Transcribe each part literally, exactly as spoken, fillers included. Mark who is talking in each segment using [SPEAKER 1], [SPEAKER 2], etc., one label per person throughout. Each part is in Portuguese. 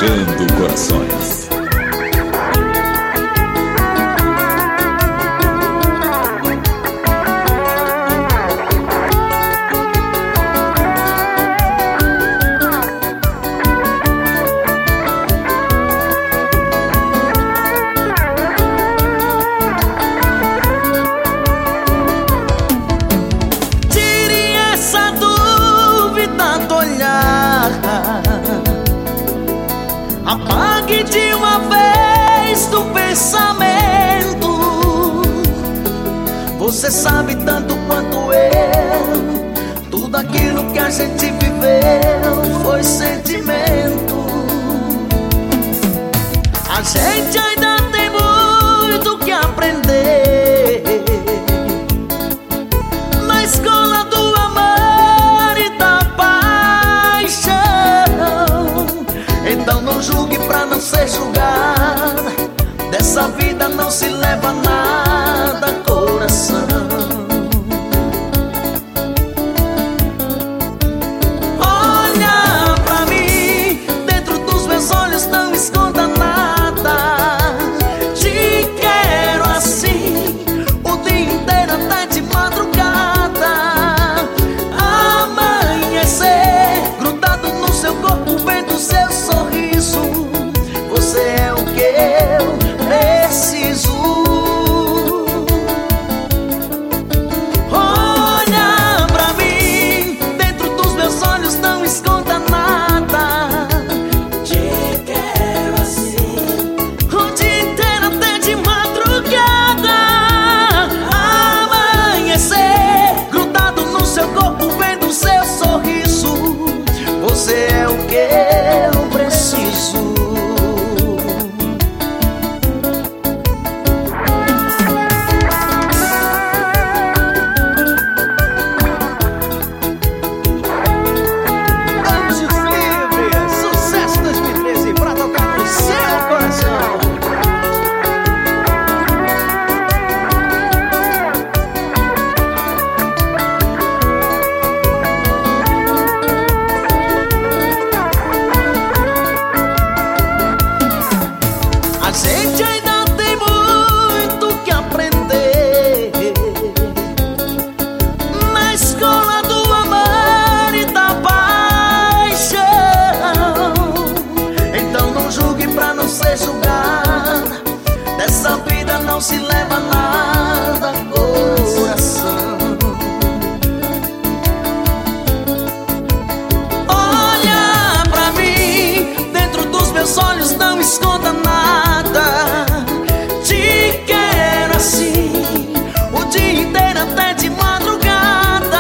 [SPEAKER 1] Tocando corações.
[SPEAKER 2] Apague de uma vez do pensamento. Você sabe tanto quanto eu, tudo aquilo que a gente viveu foi sentimento. A gente ainda tem muito que aprender na escola do amor e da paixão. Então não julgue pra não ser julgada, dessa vida não se leva nada, coração. Olha pra mim, dentro dos meus olhos não esconda nada. Te quero assim, o dia inteiro até de madrugada. Amanhecer, grudado no seu corpo, vendo seu sorriso. Você é o que eu preciso. Olha pra mim, dentro dos meus olhos não esconda nada. Te quero assim, o dia inteiro até de madrugada. Amanhecer, grudado no seu corpo, vendo seu sorriso. Você é o que eu preciso. A gente ainda tem muito que aprender na escola do amor e da paixão. Então não julgue pra não ser julgada, dessa vida não se leva nada, coração. Olha pra mim, dentro dos meus olhos não esconda nada. Te quero assim, o dia inteiro até de madrugada.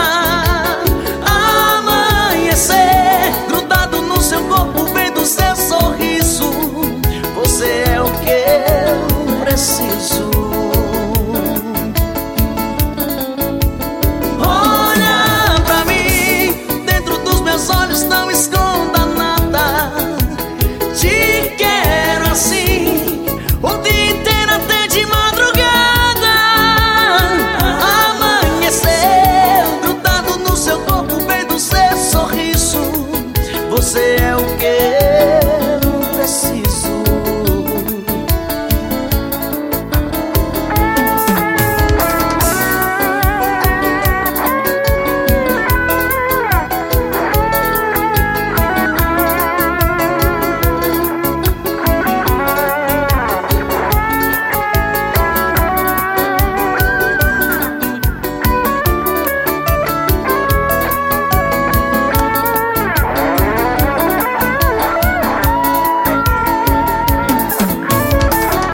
[SPEAKER 2] Amanhecer, grudado no seu corpo, vendo seu sorriso. Você é o que eu preciso. Olha pra mim, dentro dos meus olhos não esconda nada. Te quero assim, o dia inteiro até de madrugada. Amanhecer, grudado no seu corpo, vendo seu sorriso. Você é o que